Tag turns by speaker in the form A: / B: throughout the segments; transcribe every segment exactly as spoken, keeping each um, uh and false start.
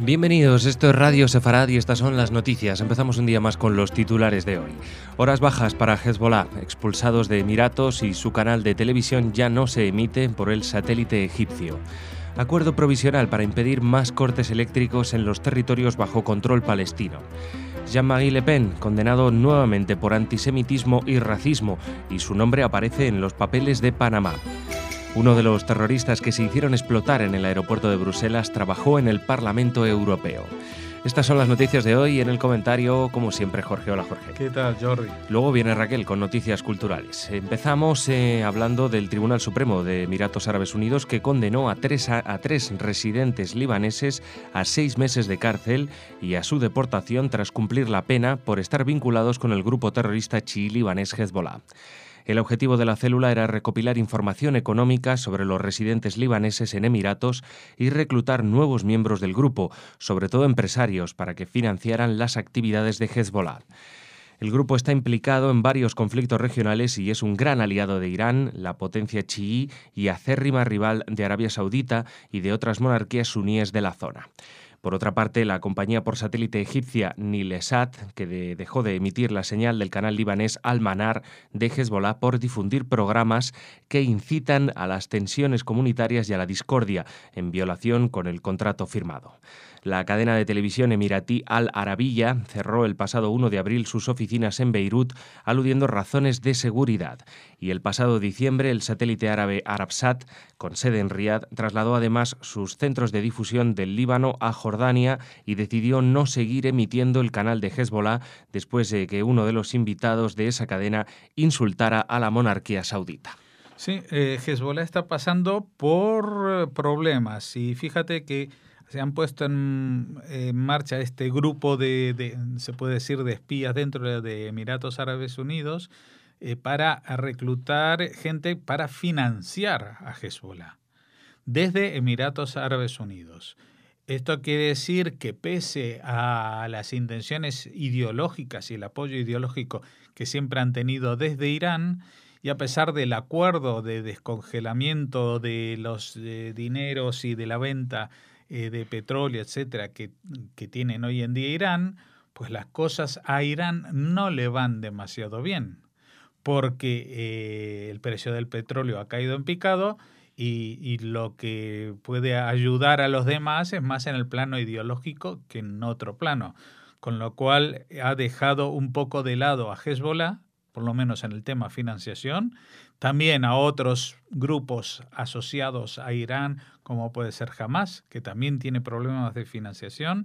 A: Bienvenidos, esto es Radio Sefarad y estas son las noticias. Empezamos un día más con los titulares de hoy. Horas bajas para Hezbollah, expulsados de Emiratos y su canal de televisión ya no se emite por el satélite egipcio. Acuerdo provisional para impedir más cortes eléctricos en los territorios bajo control palestino. Jean-Marie Le Pen, condenado nuevamente por antisemitismo y racismo, y su nombre aparece en los papeles de Panamá. Uno de los terroristas que se hicieron explotar en el aeropuerto de Bruselas trabajó en el Parlamento Europeo. Estas son las noticias de hoy. En el comentario, como siempre, Jorge. Hola, Jorge.
B: ¿Qué tal, Jordi?
A: Luego viene Raquel con noticias culturales. Empezamos eh, hablando del Tribunal Supremo de Emiratos Árabes Unidos, que condenó a tres, a, a tres residentes libaneses a seis meses de cárcel y a su deportación tras cumplir la pena por estar vinculados con el grupo terrorista chií libanés Hezbollah. El objetivo de la célula era recopilar información económica sobre los residentes libaneses en Emiratos y reclutar nuevos miembros del grupo, sobre todo empresarios, para que financiaran las actividades de Hezbollah. El grupo está implicado en varios conflictos regionales y es un gran aliado de Irán, la potencia chií, y acérrima rival de Arabia Saudita y de otras monarquías suníes de la zona. Por otra parte, la compañía por satélite egipcia Nilesat, que de, dejó de emitir la señal del canal libanés Al-Manar de Hezbollah por difundir programas que incitan a las tensiones comunitarias y a la discordia, en violación con el contrato firmado. La cadena de televisión emiratí Al Arabiya cerró el pasado uno de abril sus oficinas en Beirut, aludiendo razones de seguridad. Y el pasado diciembre, el satélite árabe Arabsat, con sede en Riad, trasladó además sus centros de difusión del Líbano a Jordania y decidió no seguir emitiendo el canal de Hezbollah después de que uno de los invitados de esa cadena insultara a la monarquía saudita.
B: Sí, eh, Hezbollah está pasando por problemas y fíjate que se han puesto en, en marcha este grupo de, de, se puede decir, de espías dentro de Emiratos Árabes Unidos eh, para reclutar gente para financiar a Hezbollah desde Emiratos Árabes Unidos. Esto quiere decir que pese a las intenciones ideológicas y el apoyo ideológico que siempre han tenido desde Irán, y a pesar del acuerdo de descongelamiento de los eh, dineros y de la venta eh, de petróleo, etcétera, que, que tienen hoy en día Irán, pues las cosas a Irán no le van demasiado bien, porque eh, el precio del petróleo ha caído en picado y, y lo que puede ayudar a los demás es más en el plano ideológico que en otro plano, con lo cual ha dejado un poco de lado a Hezbollah, por lo menos en el tema financiación, también a otros grupos asociados a Irán, como puede ser Hamas, que también tiene problemas de financiación,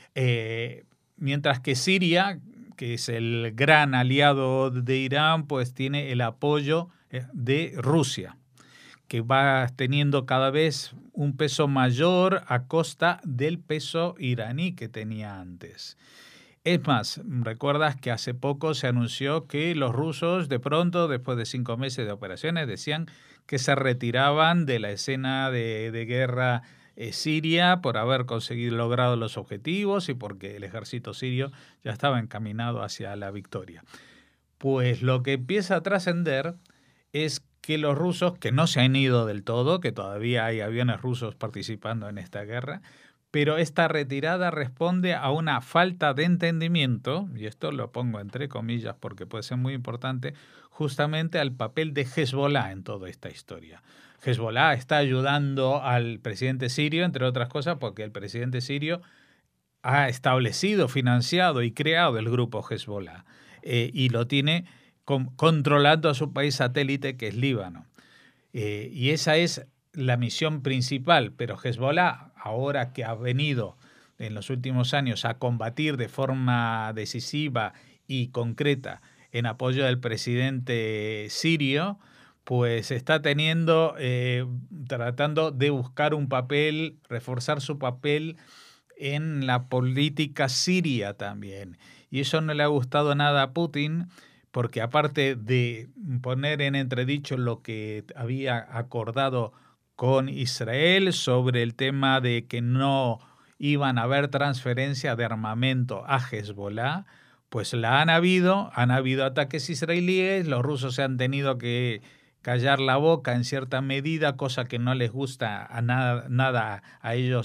B: eh, mientras que Siria, que es el gran aliado de Irán, pues tiene el apoyo de Rusia, que va teniendo cada vez un peso mayor a costa del peso iraní que tenía antes. Es más, recuerdas que hace poco se anunció que los rusos de pronto, después de cinco meses de operaciones, decían que se retiraban de la escena de, de guerra eh, siria por haber conseguido logrado los objetivos y porque el ejército sirio ya estaba encaminado hacia la victoria. Pues lo que empieza a trascender es que los rusos, que no se han ido del todo, que todavía hay aviones rusos participando en esta guerra, pero esta retirada responde a una falta de entendimiento, y esto lo pongo entre comillas porque puede ser muy importante, justamente al papel de Hezbollah en toda esta historia. Hezbollah está ayudando al presidente sirio, entre otras cosas, porque el presidente sirio ha establecido, financiado y creado el grupo Hezbollah eh, y lo tiene con, controlando a su país satélite, que es Líbano. Eh, y esa es la misión principal, pero Hezbollah, ahora que ha venido en los últimos años a combatir de forma decisiva y concreta en apoyo del presidente sirio, pues está teniendo, eh, tratando de buscar un papel, reforzar su papel en la política siria también. Y eso no le ha gustado nada a Putin, porque aparte de poner en entredicho lo que había acordado con Israel sobre el tema de que no iban a haber transferencia de armamento a Hezbollah, pues la han habido, han habido ataques israelíes, los rusos se han tenido que callar la boca en cierta medida, cosa que no les gusta a nada, nada a ellos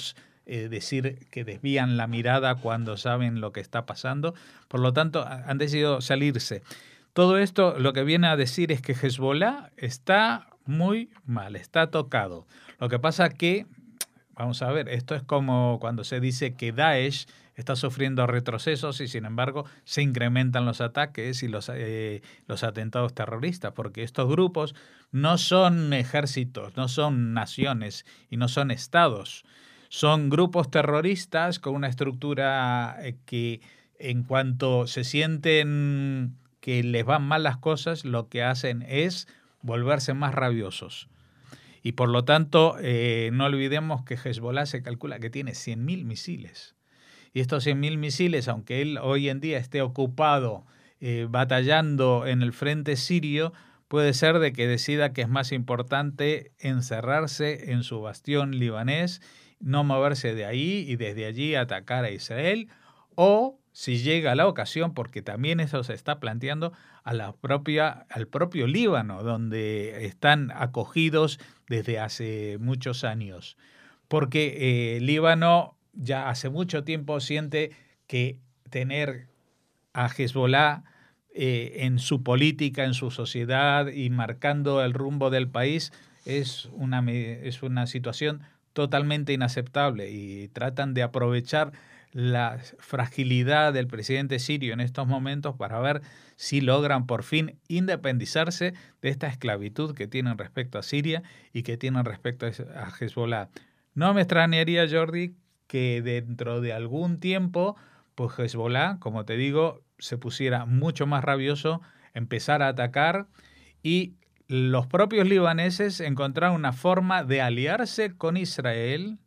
B: eh, decir que desvían la mirada cuando saben lo que está pasando. Por lo tanto, han decidido salirse. Todo esto lo que viene a decir es que Hezbollah está muy mal, está tocado. Lo que pasa que, vamos a ver, esto es como cuando se dice que Daesh está sufriendo retrocesos y sin embargo se incrementan los ataques y los, eh, los atentados terroristas, porque estos grupos no son ejércitos, no son naciones y no son estados. Son grupos terroristas con una estructura eh, que en cuanto se sienten que les van mal las cosas, lo que hacen es volverse más rabiosos. Y por lo tanto, eh, no olvidemos que Hezbollah se calcula que tiene cien mil misiles. Y estos cien mil misiles, aunque él hoy en día esté ocupado eh, batallando en el frente sirio, puede ser de que decida que es más importante encerrarse en su bastión libanés, no moverse de ahí y desde allí atacar a Israel, o si llega la ocasión, porque también eso se está planteando, a la propia, al propio Líbano, donde están acogidos desde hace muchos años. Porque eh, Líbano ya hace mucho tiempo siente que tener a Hezbollah eh, en su política, en su sociedad y marcando el rumbo del país es una, es una situación totalmente inaceptable y tratan de aprovechar la fragilidad del presidente sirio en estos momentos para ver si logran por fin independizarse de esta esclavitud que tienen respecto a Siria y que tienen respecto a Hezbollah. No me extrañaría, Jordi, que dentro de algún tiempo, pues Hezbollah, como te digo, se pusiera mucho más rabioso, empezara a atacar y los propios libaneses encontraron una forma de aliarse con Israel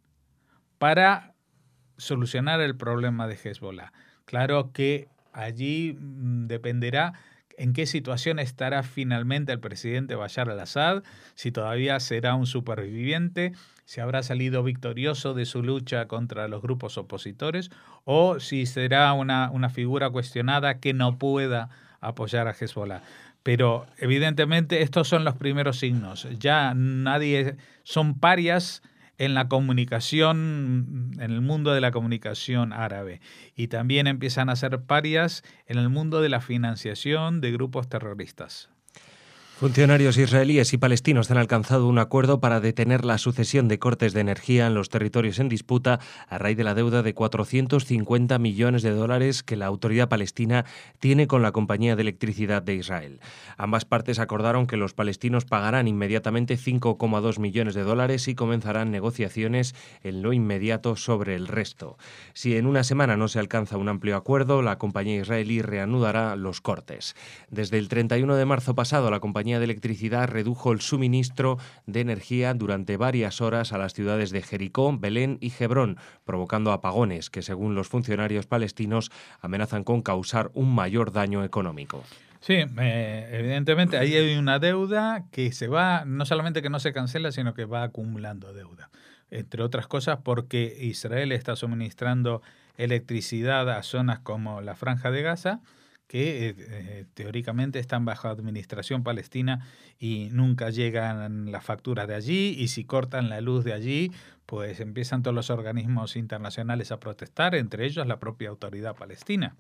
B: para solucionar el problema de Hezbollah. Claro que allí dependerá en qué situación estará finalmente el presidente Bashar al-Assad, si todavía será un superviviente, si habrá salido victorioso de su lucha contra los grupos opositores o si será una, una figura cuestionada que no pueda apoyar a Hezbollah. Pero evidentemente estos son los primeros signos. Ya nadie, son parias en la comunicación, en el mundo de la comunicación árabe. Y también empiezan a ser parias en el mundo de la financiación de grupos terroristas.
A: Funcionarios israelíes y palestinos han alcanzado un acuerdo para detener la sucesión de cortes de energía en los territorios en disputa a raíz de la deuda de cuatrocientos cincuenta millones de dólares que la autoridad palestina tiene con la compañía de electricidad de Israel. Ambas partes acordaron que los palestinos pagarán inmediatamente cinco coma dos millones de dólares y comenzarán negociaciones en lo inmediato sobre el resto. Si en una semana no se alcanza un amplio acuerdo, la compañía israelí reanudará los cortes. Desde el treinta y uno de marzo pasado, la compañía de electricidad redujo el suministro de energía durante varias horas a las ciudades de Jericó, Belén y Hebrón, provocando apagones que, según los funcionarios palestinos, amenazan con causar un mayor daño económico.
B: Sí, eh, evidentemente ahí hay una deuda que se va, no solamente que no se cancela, sino que va acumulando deuda. Entre otras cosas porque Israel está suministrando electricidad a zonas como la Franja de Gaza, que eh, teóricamente están bajo administración palestina y nunca llegan las facturas de allí, y si cortan la luz de allí, pues empiezan todos los organismos internacionales a protestar, entre ellos la propia autoridad palestina.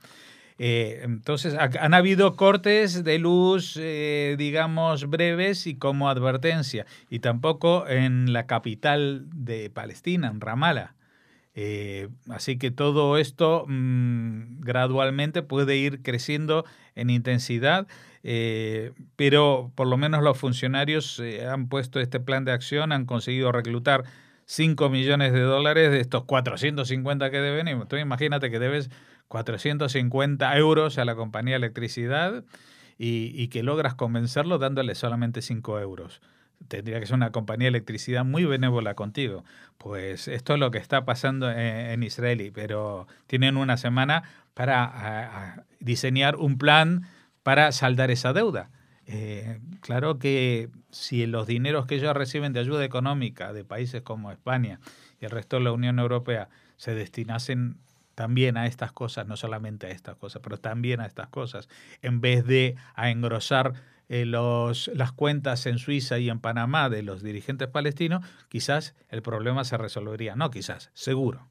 B: Eh, entonces, han habido cortes de luz, eh, digamos, breves y como advertencia, y tampoco en la capital de Palestina, en Ramallah. Eh, así que todo esto mmm, gradualmente puede ir creciendo en intensidad, eh, pero por lo menos los funcionarios eh, han puesto este plan de acción, han conseguido reclutar cinco millones de dólares de estos cuatrocientos cincuenta que deben. Y tú imagínate que debes cuatrocientos cincuenta euros a la compañía de electricidad y, y que logras convencerlo dándole solamente cinco euros. Tendría que ser una compañía de electricidad muy benévola contigo. Pues esto es lo que está pasando en, en Israel, pero tienen una semana para a, a diseñar un plan para saldar esa deuda. Eh, claro que si los dineros que ellos reciben de ayuda económica de países como España y el resto de la Unión Europea se destinasen también a estas cosas, no solamente a estas cosas, pero también a estas cosas, en vez de a engrosar eh, los, las cuentas en Suiza y en Panamá de los dirigentes palestinos, quizás el problema se resolvería. No quizás, seguro.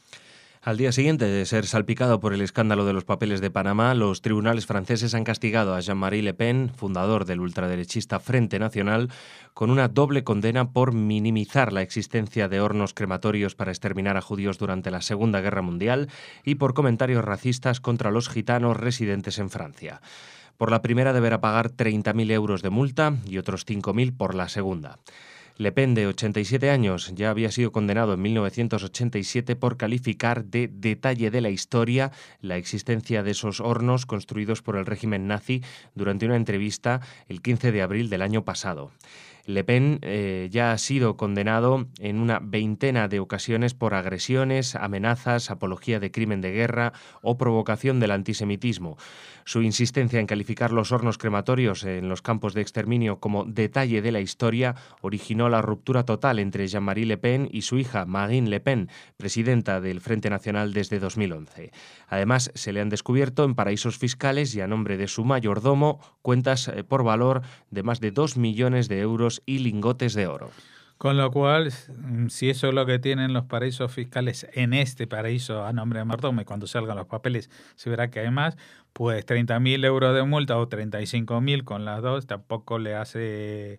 A: Al día siguiente de ser salpicado por el escándalo de los papeles de Panamá, los tribunales franceses han castigado a Jean-Marie Le Pen, fundador del ultraderechista Frente Nacional, con una doble condena por minimizar la existencia de hornos crematorios para exterminar a judíos durante la Segunda Guerra Mundial y por comentarios racistas contra los gitanos residentes en Francia. Por la primera deberá pagar treinta mil euros de multa y otros cinco mil por la segunda. Le Pen, de ochenta y siete años, ya había sido condenado en mil novecientos ochenta y siete por calificar de detalle de la historia la existencia de esos hornos construidos por el régimen nazi durante una entrevista el quince de abril del año pasado. Le Pen eh, ya ha sido condenado en una veintena de ocasiones por agresiones, amenazas, apología de crimen de guerra o provocación del antisemitismo. Su insistencia en calificar los hornos crematorios en los campos de exterminio como detalle de la historia originó la ruptura total entre Jean-Marie Le Pen y su hija Marine Le Pen, presidenta del Frente Nacional desde dos mil once. Además, se le han descubierto en paraísos fiscales y a nombre de su mayordomo cuentas eh, por valor de más de dos millones de euros y lingotes de oro.
B: Con lo cual, si eso es lo que tienen los paraísos fiscales en este paraíso a nombre de mayordomo, y cuando salgan los papeles se verá que hay más, pues treinta mil euros de multa o treinta y cinco mil con las dos tampoco le hace...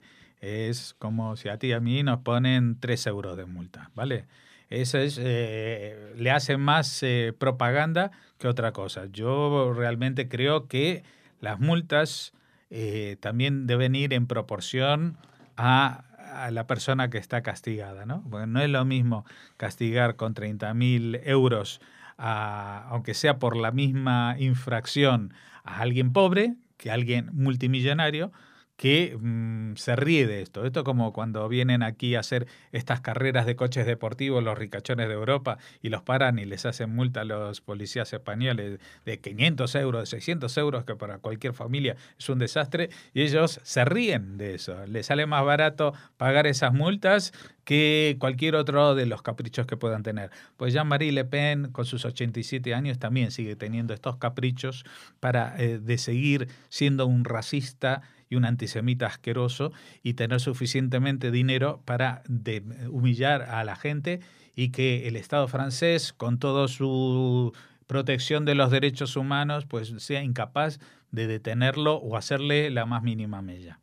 B: Es como si a ti y a mí nos ponen tres euros de multa, ¿vale? Eso es, eh, le hace más eh, propaganda que otra cosa. Yo realmente creo que las multas eh, también deben ir en proporción a, a la persona que está castigada, ¿no? Porque no es lo mismo castigar con treinta mil euros, a, aunque sea por la misma infracción, a alguien pobre que a alguien multimillonario, que mmm, se ríe de esto. Esto es como cuando vienen aquí a hacer estas carreras de coches deportivos los ricachones de Europa y los paran y les hacen multa a los policías españoles de quinientos euros, de seiscientos euros, que para cualquier familia es un desastre, y ellos se ríen de eso. Les sale más barato pagar esas multas que cualquier otro de los caprichos que puedan tener. Pues Jean-Marie Le Pen, con sus ochenta y siete años, también sigue teniendo estos caprichos para eh, de seguir siendo un racista y un antisemita asqueroso y tener suficientemente dinero para de, humillar a la gente, y que el Estado francés, con toda su protección de los derechos humanos, pues sea incapaz de detenerlo o hacerle la más mínima mella.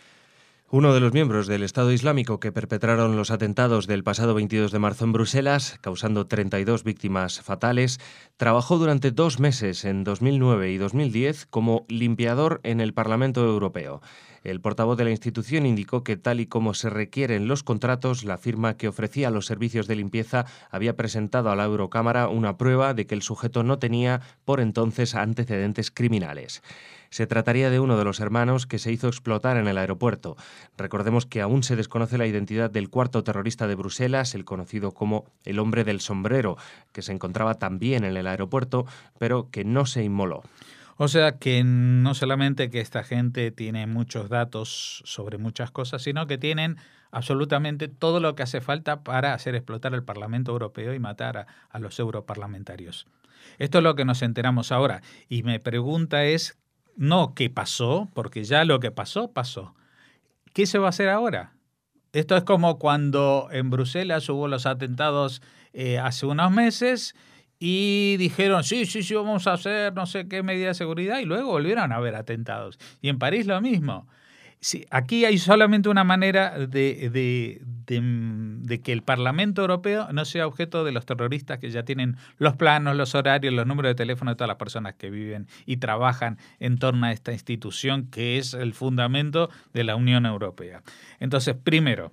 A: Uno de los miembros del Estado Islámico que perpetraron los atentados del pasado veintidós de marzo en Bruselas, causando treinta y dos víctimas fatales, trabajó durante dos meses en dos mil nueve y dos mil diez como limpiador en el Parlamento Europeo. El portavoz de la institución indicó que, tal y como se requiere en los contratos, la firma que ofrecía los servicios de limpieza había presentado a la Eurocámara una prueba de que el sujeto no tenía, por entonces, antecedentes criminales. Se trataría de uno de los hermanos que se hizo explotar en el aeropuerto. Recordemos que aún se desconoce la identidad del cuarto terrorista de Bruselas, el conocido como el hombre del sombrero, que se encontraba también en el aeropuerto, pero que no se inmoló.
B: O sea que no solamente que esta gente tiene muchos datos sobre muchas cosas, sino que tienen absolutamente todo lo que hace falta para hacer explotar el Parlamento Europeo y matar a, a los europarlamentarios. Esto es lo que nos enteramos ahora. Y mi pregunta es, no qué pasó, porque ya lo que pasó, pasó. ¿Qué se va a hacer ahora? Esto es como cuando en Bruselas hubo los atentados eh, hace unos meses y dijeron, sí, sí, sí, vamos a hacer no sé qué medida de seguridad, y luego volvieron a haber atentados. Y en París lo mismo. Sí, aquí hay solamente una manera de, de, de, de que el Parlamento Europeo no sea objeto de los terroristas que ya tienen los planos, los horarios, los números de teléfono de todas las personas que viven y trabajan en torno a esta institución que es el fundamento de la Unión Europea. Entonces, primero,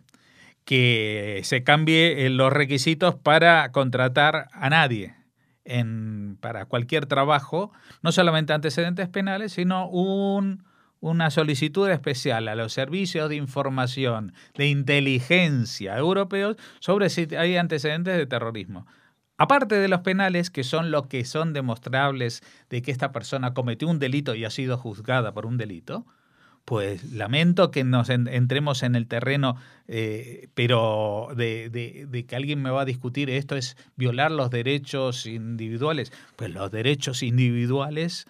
B: que se cambie los requisitos para contratar a nadie en, para cualquier trabajo, no solamente antecedentes penales, sino un... una solicitud especial a los servicios de información, de inteligencia europeos sobre si hay antecedentes de terrorismo. Aparte de los penales, que son los que son demostrables de que esta persona cometió un delito y ha sido juzgada por un delito, pues lamento que nos en, entremos en el terreno, eh, pero de, de, de que alguien me va a discutir esto es violar los derechos individuales. Pues los derechos individuales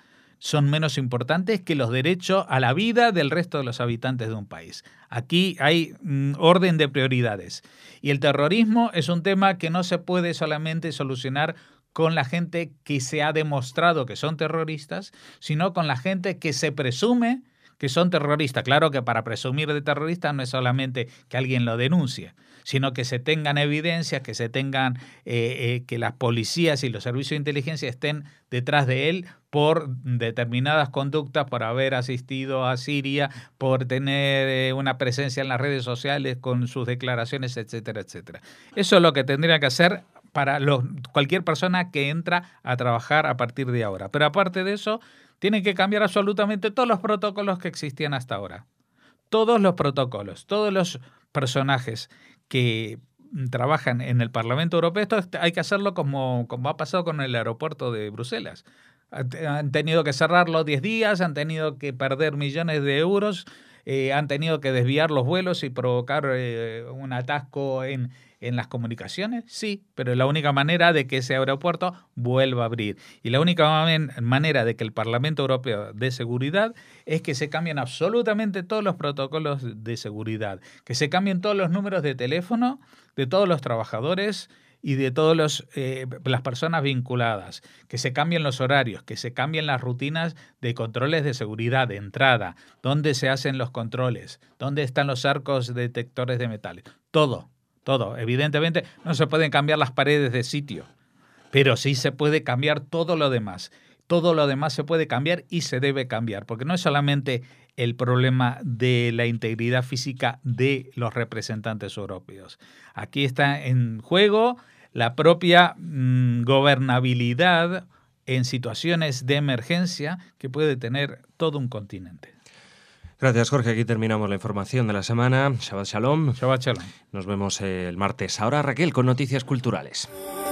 B: son menos importantes que los derechos a la vida del resto de los habitantes de un país. Aquí hay mm, orden de prioridades. Y el terrorismo es un tema que no se puede solamente solucionar con la gente que se ha demostrado que son terroristas, sino con la gente que se presume que son terroristas. Claro que para presumir de terrorista no es solamente que alguien lo denuncie, sino que se tengan evidencias, que se tengan eh, eh, que las policías y los servicios de inteligencia estén detrás de él por determinadas conductas, por haber asistido a Siria, por tener eh, una presencia en las redes sociales con sus declaraciones, etcétera, etcétera. Eso es lo que tendría que hacer para los, cualquier persona que entra a trabajar a partir de ahora. Pero aparte de eso, tienen que cambiar absolutamente todos los protocolos que existían hasta ahora. Todos los protocolos, todos los personajes que trabajan en el Parlamento Europeo, esto hay que hacerlo como, como ha pasado con el aeropuerto de Bruselas. Han tenido que cerrarlo diez días, han tenido que perder millones de euros, eh, han tenido que desviar los vuelos y provocar eh, un atasco en, en las comunicaciones, sí, pero es la única manera de que ese aeropuerto vuelva a abrir. Y la única man- manera de que el Parlamento Europeo dé seguridad es que se cambien absolutamente todos los protocolos de seguridad, que se cambien todos los números de teléfono de todos los trabajadores y de todas eh, las personas vinculadas, que se cambien los horarios, que se cambien las rutinas de controles de seguridad, de entrada, dónde se hacen los controles, dónde están los arcos detectores de metales, todo, todo. Evidentemente no se pueden cambiar las paredes de sitio, pero sí se puede cambiar todo lo demás. Todo lo demás se puede cambiar y se debe cambiar, porque no es solamente el problema de la integridad física de los representantes europeos. Aquí está en juego la propia mmm, gobernabilidad en situaciones de emergencia que puede tener todo un continente.
A: Gracias, Jorge. Aquí terminamos la información de la semana. Shabbat Shalom.
B: Shabbat Shalom.
A: Nos vemos el martes. Ahora Raquel con noticias culturales.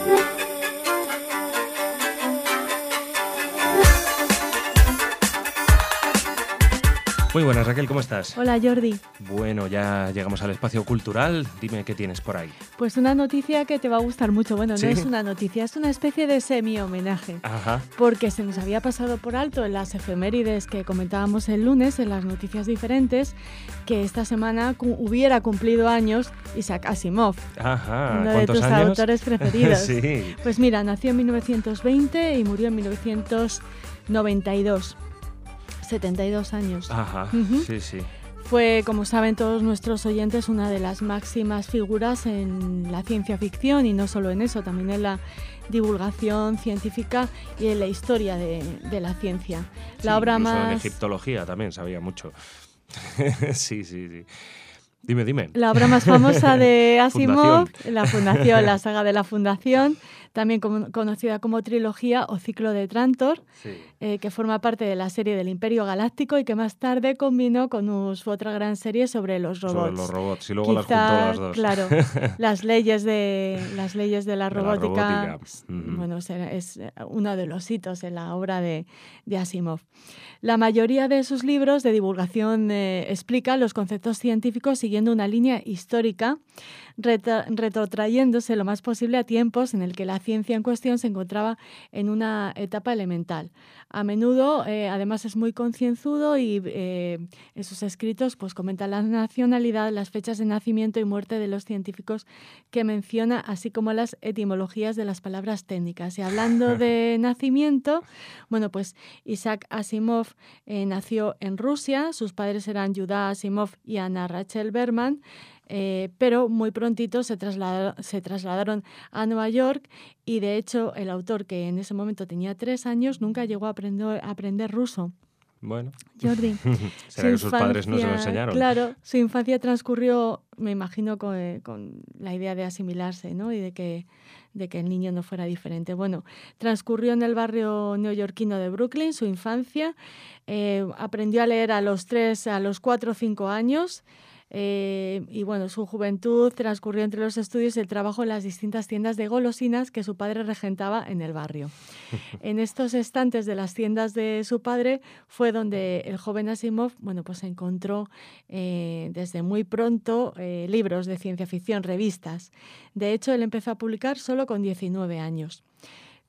A: Muy buenas, Raquel, ¿cómo estás?
C: Hola, Jordi.
A: Bueno, ya llegamos al espacio cultural. Dime qué tienes por ahí.
C: Pues una noticia que te va a gustar mucho. Bueno,
A: ¿Sí?
C: No es una noticia, es una especie de semi-homenaje.
A: Ajá.
C: Porque se nos había pasado por alto en las efemérides que comentábamos el lunes, en las noticias diferentes, que esta semana cu- hubiera cumplido años Isaac Asimov.
A: Ajá.
C: Uno de
A: ¿Cuántos
C: tus
A: años?
C: autores preferidos.
A: Sí.
C: Pues mira, nació en mil novecientos veinte y murió en mil novecientos noventa y dos. setenta y dos años.
A: Ajá,
C: Uh-huh.
A: sí, sí.
C: Fue, como saben todos nuestros oyentes, una de las máximas figuras en la ciencia ficción y no solo en eso, también en la divulgación científica y en la historia de, de la ciencia. La
A: Sí,
C: obra
A: incluso
C: más...
A: en egiptología también sabía mucho. Sí, sí, sí. Dime, dime.
C: La obra más famosa de Asimov,
A: Fundación.
C: la Fundación, la saga de la Fundación, también como- conocida como trilogía o ciclo de Trantor,
A: Sí.
C: eh, que forma parte de la serie del Imperio Galáctico y que más tarde combinó con un- su otra gran serie sobre los robots.
A: Sobre los robots y luego las
C: Quizá,
A: juntó las dos.
C: claro, las leyes de las leyes de la
A: De la
C: robótica,
A: robótica. Ujú.
C: bueno, es, es uno de los hitos en la obra de, de Asimov. La mayoría de sus libros de divulgación eh, explica los conceptos científicos siguiendo una línea histórica, retra- retrotrayéndose lo más posible a tiempos en el que la ciencia en cuestión se encontraba en una etapa elemental. A menudo, eh, además, es muy concienzudo y eh, en sus escritos pues, comenta la nacionalidad, las fechas de nacimiento y muerte de los científicos que menciona, así como las etimologías de las palabras técnicas. Y hablando de nacimiento, bueno, pues Isaac Asimov eh, nació en Rusia, sus padres eran Judá Asimov y Anna Rachel Berman, eh, pero muy prontito se, traslada- se trasladaron a Nueva York y, de hecho, el autor, que en ese momento tenía tres años, nunca llegó a aprender, a aprender ruso.
A: Bueno.
C: Jordi.
A: ¿Será
C: Su
A: que sus padres no se lo
C: infancia-
A: enseñaron?
C: Claro, su infancia transcurrió, me imagino, con, eh, con la idea de asimilarse, ¿no? Y de que, de que el niño no fuera diferente. Bueno, transcurrió en el barrio neoyorquino de Brooklyn su infancia. Eh, aprendió a leer a los tres, a los cuatro o cinco años. Eh, y bueno, su juventud transcurrió entre los estudios y el trabajo en las distintas tiendas de golosinas que su padre regentaba en el barrio. En estos estantes de las tiendas de su padre fue donde el joven Asimov, bueno, pues encontró eh, desde muy pronto eh, libros de ciencia ficción, revistas. De hecho, él empezó a publicar solo con diecinueve años.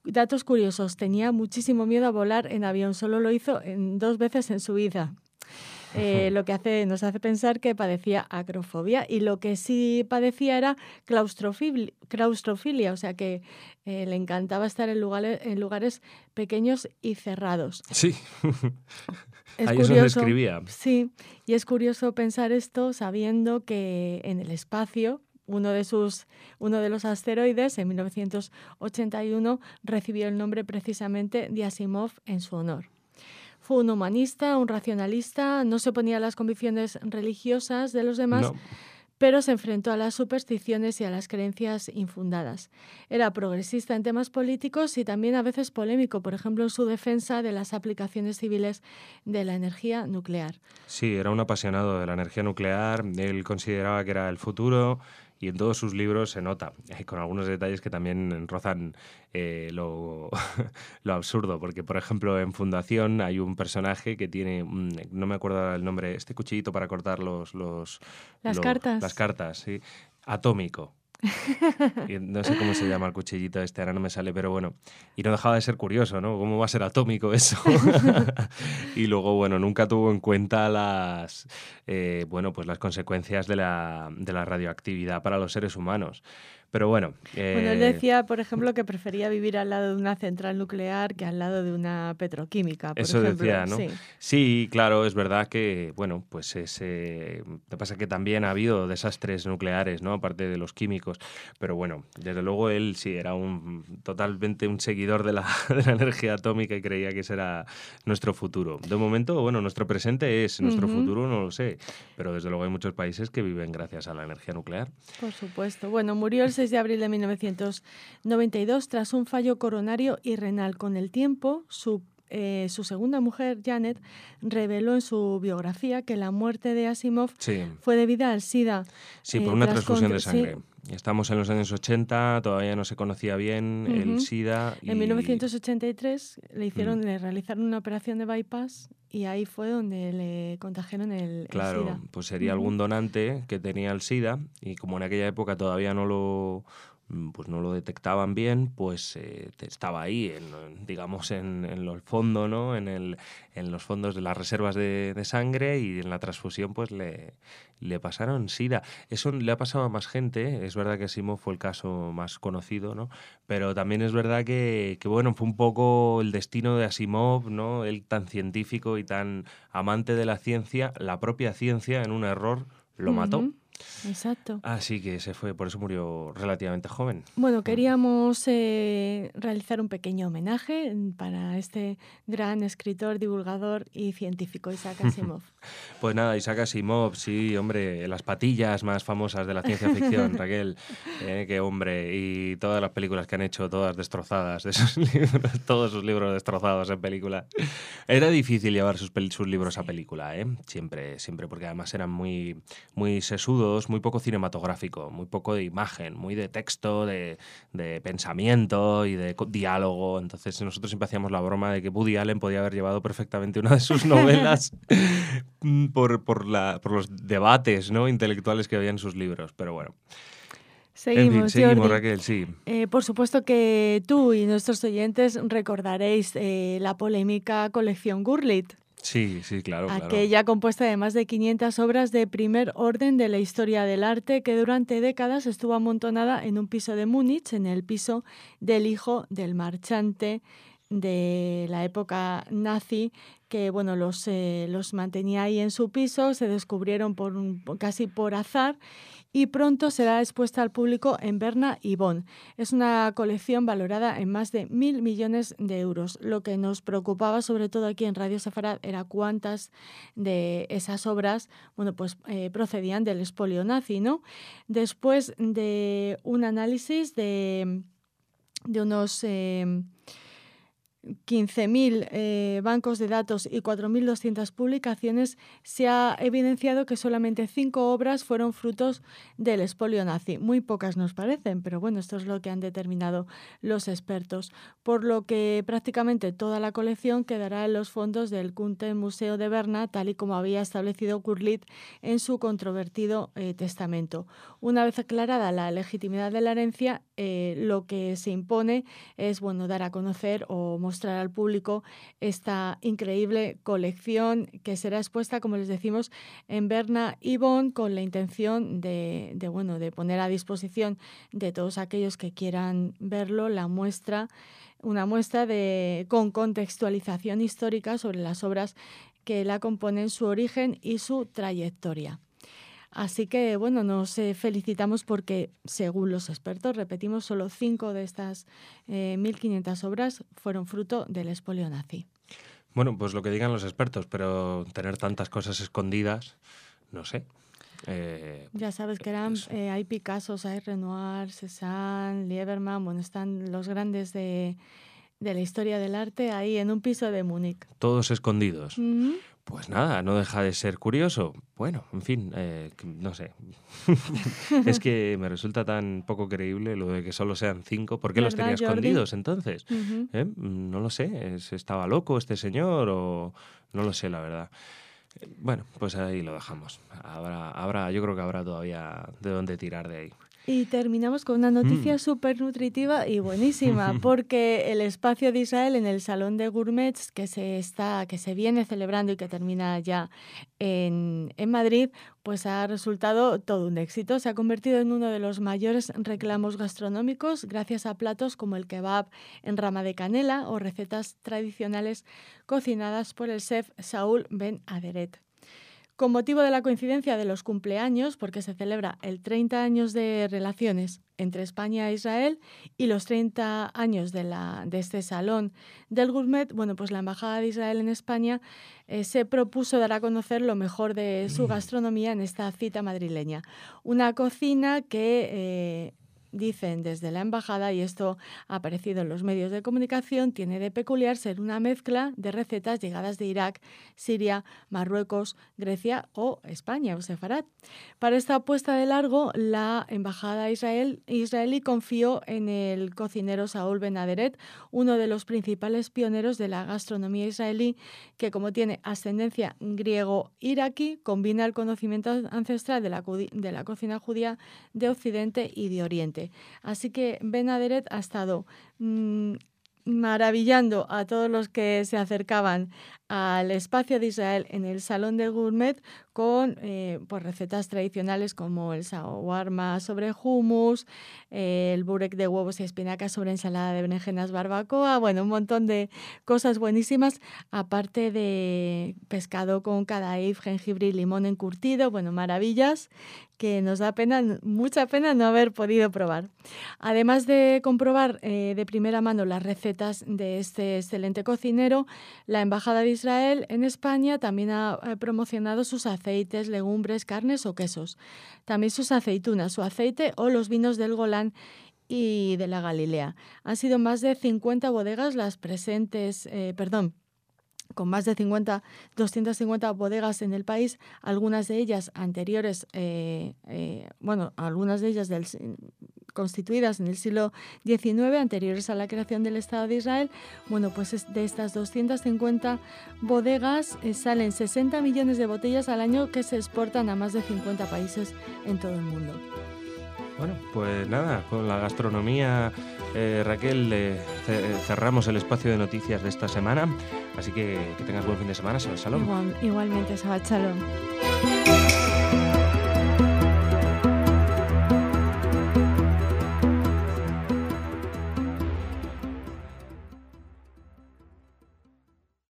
C: Datos curiosos, tenía muchísimo miedo a volar en avión, solo lo hizo en dos veces en su vida. Eh, lo que hace, nos hace pensar que padecía acrofobia, y lo que sí padecía era claustrofilia, claustrofilia o sea que eh, le encantaba estar en lugares, en lugares pequeños y cerrados.
A: Sí,
C: es
A: ahí
C: curioso,
A: es donde escribía.
C: Sí, y es curioso pensar esto sabiendo que en el espacio uno de, sus, uno de los asteroides, en mil novecientos ochenta y uno, recibió el nombre precisamente de Asimov en su honor. Fue un humanista, un racionalista, no se oponía a las convicciones religiosas de los demás,
A: No.
C: pero se enfrentó a las supersticiones y a las creencias infundadas. Era progresista en temas políticos y también a veces polémico, por ejemplo, en su defensa de las aplicaciones civiles de la energía nuclear.
A: Sí, era un apasionado de la energía nuclear, él consideraba que era el futuro y en todos sus libros se nota, eh, con algunos detalles que también rozan eh, lo, lo absurdo, porque por ejemplo en Fundación hay un personaje que tiene, no me acuerdo el nombre, este cuchillito para cortar los... los
C: las
A: los,
C: cartas.
A: Las cartas, sí, atómico. Y no sé cómo se llama el cuchillito este, ahora no me sale, pero bueno. Y no dejaba de ser curioso, ¿no? ¿Cómo va a ser atómico eso? Y luego, bueno, nunca tuvo en cuenta las, eh, bueno, pues las consecuencias de la, de la radioactividad para los seres humanos. Pero bueno... Eh...
C: Bueno, él decía, por ejemplo, que prefería vivir al lado de una central nuclear que al lado de una petroquímica, por
A: Eso
C: ejemplo.
A: decía, ¿no?
C: Sí.
A: Sí, claro, es verdad que, bueno, pues ese... Te pasa que también ha habido desastres nucleares, ¿no? Aparte de los químicos. Pero bueno, desde luego él sí era un totalmente un seguidor de la, de la energía atómica y creía que ese era nuestro futuro. De momento, bueno, nuestro presente es, nuestro
C: Uh-huh.
A: futuro no lo sé, pero desde luego hay muchos países que viven gracias a la energía nuclear.
C: Por supuesto. Bueno, murió el seis de abril de mil novecientos noventa y dos tras un fallo coronario y renal. Con el tiempo, su, eh, su segunda mujer, Janet, reveló en su biografía que la muerte de Asimov
A: sí.
C: fue debida al SIDA.
A: Sí, por
C: eh,
A: una transfusión de sangre.
C: Sí.
A: Estamos en los años ochenta, todavía no se conocía bien uh-huh. el SIDA. Y...
C: En mil novecientos ochenta y tres le, hicieron, mm. le realizaron una operación de bypass y ahí fue donde le contagiaron el,
A: claro,
C: el SIDA.
A: Pues sería uh-huh. algún donante que tenía el SIDA y como en aquella época todavía no lo... pues no lo detectaban bien, pues eh, estaba ahí, en, digamos, en, en el fondo, ¿no? En, el, en los fondos de las reservas de, de sangre y en la transfusión pues le, le pasaron SIDA. Eso le ha pasado a más gente, es verdad que Asimov fue el caso más conocido, ¿no? Pero también es verdad que, que, bueno, fue un poco el destino de Asimov, ¿no? Él tan científico y tan amante de la ciencia, la propia ciencia en un error lo mató.
C: Uh-huh. Exacto.
A: Así que se fue, por eso murió relativamente joven.
C: Bueno, queríamos eh, realizar un pequeño homenaje para este gran escritor, divulgador y científico, Isaac Asimov.
A: Pues nada, Isaac Asimov, sí, hombre, las patillas más famosas de la ciencia ficción, Raquel, eh, qué hombre, y todas las películas que han hecho, todas destrozadas, de sus libros, todos sus libros destrozados en película. Era difícil llevar sus, sus libros a película, ¿eh? Siempre, siempre, porque además eran muy, muy sesudos, muy poco cinematográfico, muy poco de imagen, muy de texto, de, de pensamiento y de diálogo. Entonces nosotros siempre hacíamos la broma de que Woody Allen podía haber llevado perfectamente una de sus novelas por, por, la, por los debates, ¿no? intelectuales que había en sus libros. Pero bueno.
C: Seguimos,
A: en fin, seguimos,
C: Jordi.
A: Raquel, sí.
C: Eh, por supuesto que tú y nuestros oyentes recordaréis eh, la polémica colección Gurlitt.
A: Sí, sí, claro, claro.
C: Aquella compuesta de más de quinientas obras de primer orden de la historia del arte que durante décadas estuvo amontonada en un piso de Múnich, en el piso del hijo del marchante de la época nazi, que bueno, los, eh, los mantenía ahí en su piso, se descubrieron por un, casi por azar y pronto será expuesta al público en Berna y Bonn. Es una colección valorada en más de mil millones de euros. Lo que nos preocupaba, sobre todo aquí en Radio Sefarad, era cuántas de esas obras, bueno, pues eh, procedían del expolio nazi, ¿no? Después de un análisis de, de unos... Eh, quince mil eh, bancos de datos y cuatro mil doscientas publicaciones, se ha evidenciado que solamente cinco obras fueron frutos del expolio nazi. Muy pocas nos parecen, pero bueno, esto es lo que han determinado los expertos. Por lo que prácticamente toda la colección quedará en los fondos del Kunstmuseo de Berna, tal y como había establecido Gurlitt en su controvertido eh, testamento. Una vez aclarada la legitimidad de la herencia, eh, lo que se impone es, bueno, dar a conocer o mostrar al público esta increíble colección que será expuesta, como les decimos, en Berna y Bonn, con la intención de, de, bueno, de poner a disposición de todos aquellos que quieran verlo la muestra, una muestra de, con contextualización histórica sobre las obras que la componen, su origen y su trayectoria. Así que, bueno, nos eh, felicitamos porque, según los expertos, repetimos, solo cinco de estas eh, mil quinientas obras fueron fruto del expolio nazi.
A: Bueno, pues lo que digan los expertos, pero tener tantas cosas escondidas, no sé. Eh,
C: ya sabes que eran, eh, hay Picassos, hay Renoir, Cézanne, Lieberman, bueno, están los grandes de, de la historia del arte ahí en un piso de Múnich.
A: Todos escondidos.
C: Mm-hmm.
A: Pues nada, no deja de ser curioso. Bueno, en fin, eh, no sé. Es que me resulta tan poco creíble lo de que solo sean cinco. ¿Por qué los tenía escondidos Jordi? Entonces?
C: Uh-huh.
A: ¿Eh? No lo sé. ¿Estaba loco este señor o...? No lo sé, la verdad. Bueno, pues ahí lo dejamos. Habrá, habrá, yo creo que habrá todavía de dónde tirar de ahí.
C: Y terminamos con una noticia mm. súper nutritiva y buenísima, porque el espacio de Israel en el Salón de Gourmets que se está, que se viene celebrando y que termina ya en, en Madrid, pues ha resultado todo un éxito. Se ha convertido en uno de los mayores reclamos gastronómicos gracias a platos como el kebab en rama de canela o recetas tradicionales cocinadas por el chef Saúl Ben Aderet. Con motivo de la coincidencia de los cumpleaños, porque se celebra el treinta años de relaciones entre España e Israel y los treinta años de, la, de este Salón del Gourmet, bueno, pues la Embajada de Israel en España eh, se propuso dar a conocer lo mejor de su gastronomía en esta cita madrileña. Una cocina que... Eh, dicen desde la embajada, y esto ha aparecido en los medios de comunicación, tiene de peculiar ser una mezcla de recetas llegadas de Irak, Siria, Marruecos, Grecia o España o Sefarad. Para esta apuesta de largo, la embajada Israel, israelí confió en el cocinero Saúl Ben Aderet, uno de los principales pioneros de la gastronomía israelí, que como tiene ascendencia griego-iraquí, combina el conocimiento ancestral de la, de la cocina judía de Occidente y de Oriente. Así que Ben Aderet ha estado mmm, maravillando a todos los que se acercaban al espacio de Israel en el Salón del Gourmet con eh, pues recetas tradicionales como el shawarma sobre hummus, eh, el burek de huevos y espinacas sobre ensalada de berenjenas barbacoa, bueno, un montón de cosas buenísimas, aparte de pescado con cadaif, jengibre y limón encurtido, bueno, maravillas que nos da pena, mucha pena no haber podido probar. Además de comprobar eh, de primera mano las recetas de este excelente cocinero, la Embajada de Israel en España también ha eh, promocionado sus aceites, legumbres, carnes o quesos. También sus aceitunas, su aceite o los vinos del Golán y de la Galilea. Han sido más de cincuenta bodegas las presentes, eh, perdón, con más de cincuenta, doscientas cincuenta bodegas en el país, algunas de ellas anteriores, eh, eh, bueno, algunas de ellas del, constituidas en el siglo diecinueve, anteriores a la creación del Estado de Israel. Bueno, pues de estas doscientas cincuenta bodegas eh, salen sesenta millones de botellas al año que se exportan a más de cincuenta países en todo el mundo.
A: Bueno, pues nada, con la gastronomía, eh, Raquel, eh, cerramos el espacio de noticias de esta semana, así que que tengas buen fin de semana, Shabbat Shalom.
C: Igual, igualmente, Shabbat Shalom.